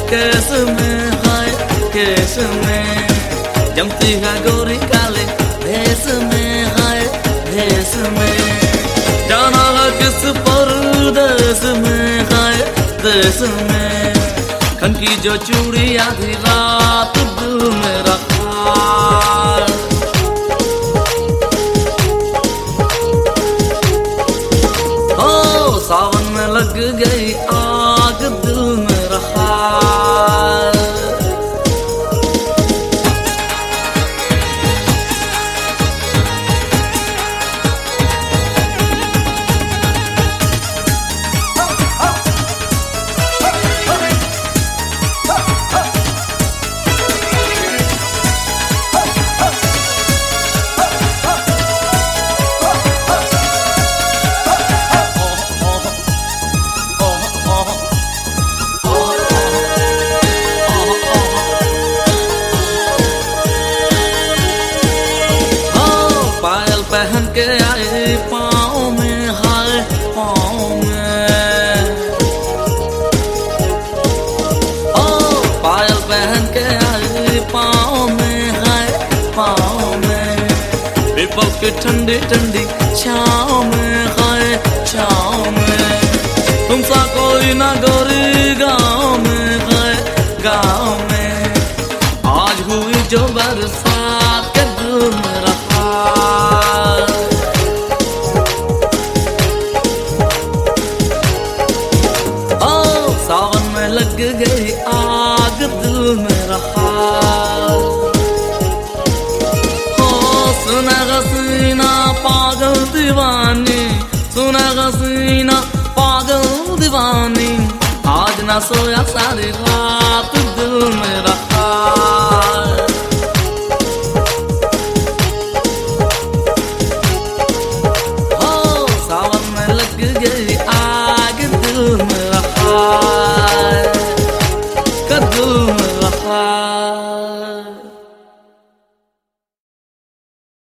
case में हाय case में जमती है गोरी काले भेस में हाय भेस में जाना है किस परदेस में हाय देश में खनकी जो चूड़ी आधी रात दिल में रखा हो सावन में लग गई आग दिल में रखा पहन के आए पाँव में हाय पाँव में ओ पायल पहन के आए पाँव में हाय पाँव में पीपल की ठंडी ठंडी छाँव में हाय छाँव में तुम सा कोई ना गोरी गाँव में हाय गाँव में आज हुई जो बरसात के दिल में रखा सावन में लग गई आग दिल में रहा हो सुना हसीना पागल दीवानी सुना हसीना पागल दीवानी आज ना सोया सारी रात दिल में रहा हो सावन में लग गई आग दिल में रहा दिल में रहा